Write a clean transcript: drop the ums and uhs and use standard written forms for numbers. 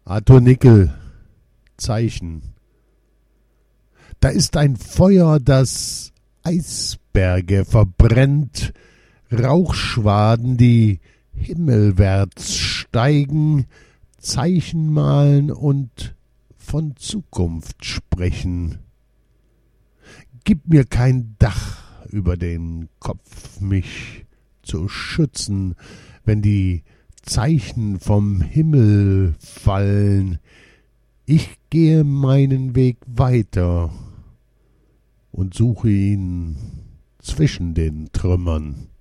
Arthur Nickel, Zeichen. Da ist ein Feuer, das Eisberge verbrennt, Rauchschwaden, die himmelwärts steigen, Zeichen malen und von Zukunft sprechen. Gib mir kein Dach über den Kopf, mich zu schützen, wenn die Zeichen vom Himmel fallen. Ich gehe meinen Weg weiter und suche ihn zwischen den Trümmern.